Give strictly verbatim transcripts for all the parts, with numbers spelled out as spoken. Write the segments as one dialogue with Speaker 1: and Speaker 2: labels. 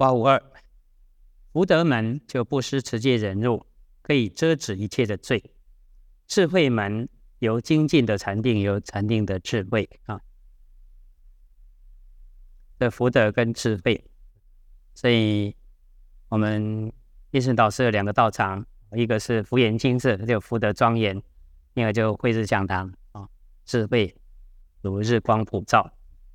Speaker 1: 八五二，福德门就布施持戒忍辱，可以遮止一切的罪。智慧门由精进的禅定，由禅定的智慧啊的福德跟智慧。所以我们一生导师有两个道场，一个是福严精舍，就福德庄严；另外就慧智讲堂啊，智慧如日光普照。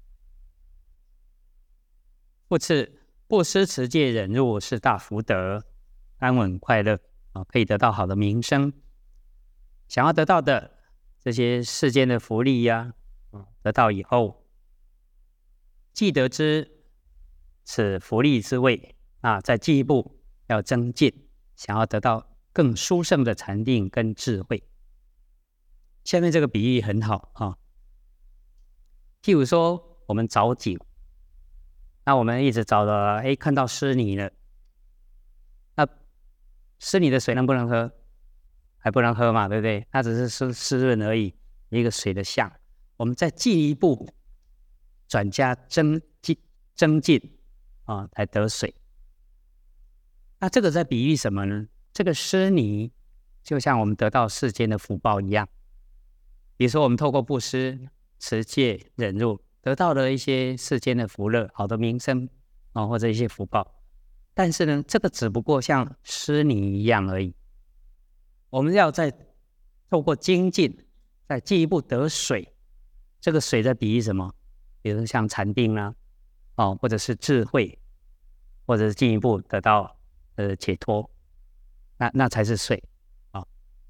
Speaker 1: 复次，布施持戒忍辱是大福德，安稳快乐啊，可以得到好的名声。想要得到的这些世间的福利呀、啊，得到以后，既得知此福利之谓啊，再进一步要增进，想要得到更殊胜的禅定跟智慧。下面这个比喻很好啊，譬如说我们找井，那我们一直找了，哎，看到湿泥了，那湿泥的水能不能喝？还不能喝嘛，对不对？它只是湿湿润而已，一个水的相。我们再进一步转加增进增进啊，才得水。那这个在比喻什么呢？这个湿泥就像我们得到世间的福报一样。比如说，我们透过布施、持戒、忍辱，得到了一些世间的福乐、好的名声啊，或者一些福报。但是呢，这个只不过像湿泥一样而已。我们要再透过精进，再进一步得水。这个水在比喻什么？比如像禅定啦、啊，哦，或者是智慧，或者是进一步得到呃解脱，那那才是水啊。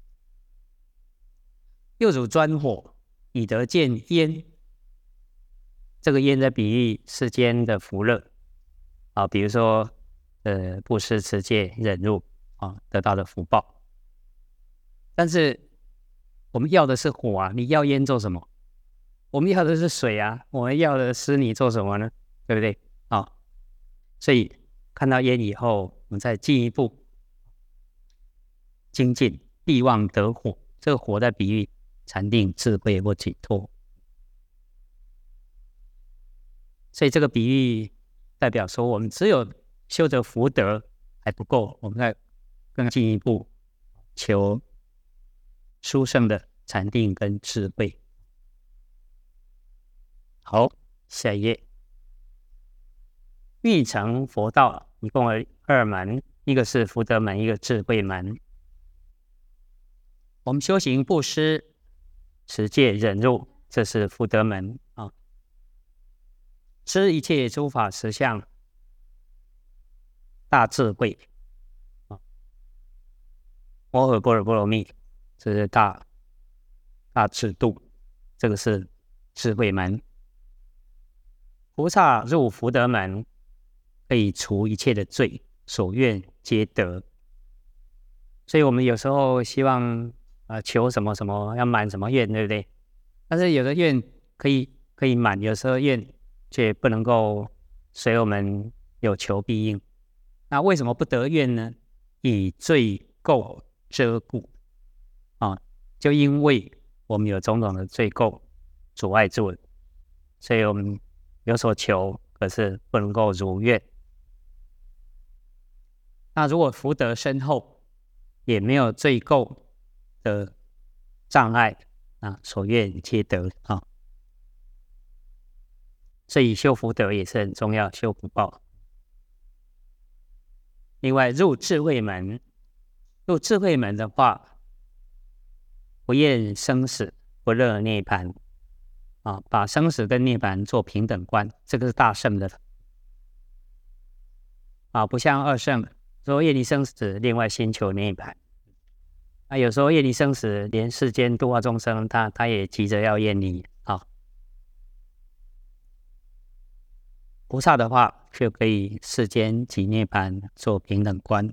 Speaker 1: 又如钻火，以得见烟。这个烟在比喻世间的福乐啊，比如说呃布施、持戒、忍辱啊，得到的福报。但是我们要的是火啊，你要烟做什么？我们要的是水啊，我们要的湿泥做什么呢？对不对？啊、哦，所以看到烟以后，我们再进一步精进，必望得火。这个火在比喻禅定、智慧或解脱。所以这个比喻代表说，我们只有修得福德还不够，我们再更进一步求殊胜的禅定跟智慧。好，下一页。欲成佛道一共有二门，一个是福德门，一个智慧门。我们修行布施、持戒、忍辱，这是福德门啊。知一切诸法实相，大智慧啊。摩诃般若波罗蜜，这是大大智度，这个是智慧门。菩萨入福德门，可以除一切的罪，所愿皆得。所以我们有时候希望呃求什么什么，要满什么愿，对不对？但是有的愿可以可以满，有时候愿却不能够随我们有求必应。那为什么不得愿呢？以罪垢遮故啊，就因为我们有种种的罪垢阻碍住了，所以我们有所求，可是不能够如愿。那如果福德深厚，也没有罪垢的障碍啊，所愿皆得啊。所以修福德也是很重要，修福报。另外入智慧门，入智慧门的话，不厌生死，不乐涅槃啊，把生死跟涅槃做平等观，这个是大圣的啊，不像二圣说业力生死，另外先求涅槃。啊，有时候业力生死，连世间度化众生，他他也急着要厌离啊。菩萨的话，就可以世间及涅槃做平等观。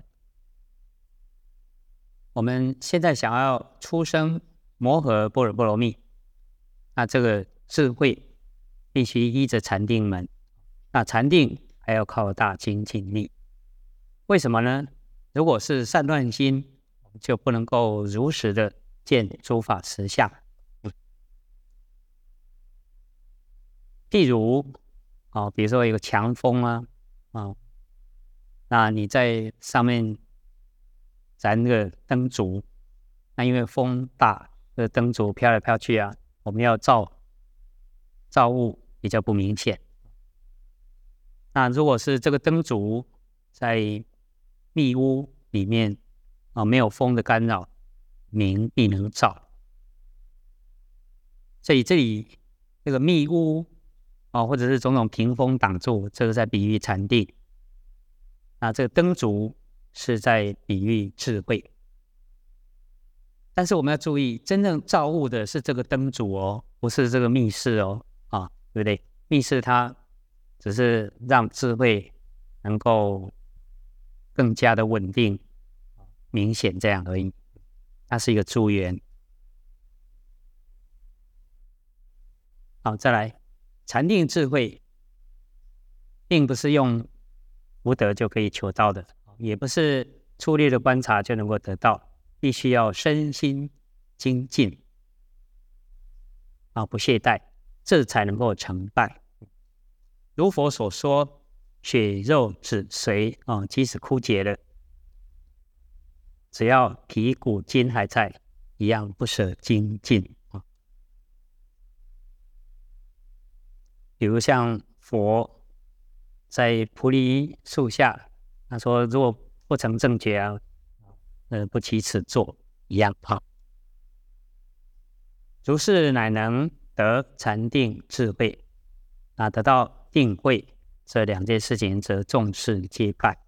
Speaker 1: 我们现在想要出生摩诃般若波罗蜜，那这个智慧必须依着禅定门，那禅定还要靠大精进力。为什么呢？如果是散乱心，就不能够如实的见诸法实相。譬如啊，比如说有个强风啊，啊， 那你在上面燃个灯烛，那因为风大，这灯烛飘来飘去啊，我们要照照物比较不明显。那如果是这个灯烛在密屋里面啊，没有风的干扰，明必能照。所以这里这个密屋啊，或者是种种屏风挡住，这个在比喻禅定。那这个灯烛是在比喻智慧。但是我们要注意，真正照物的是这个灯烛哦，不是这个密室哦，啊，对不对？密室它只是让智慧能够更加的稳定、明显这样而已，它是一个助缘。好，再来，禅定智慧，并不是用福德就可以求到的，也不是粗略的观察就能够得到，必须要身心精进啊，不懈怠，这才能够成败。如佛所说，血肉脂髓啊，即使枯竭了，只要皮骨筋还在，一样不舍精进啊。比如像佛在菩提树下，他说如果不成正觉啊，呃，不起此座一样啊。如是乃能得禅定智慧，那得到定慧这两件事情，则众事皆办。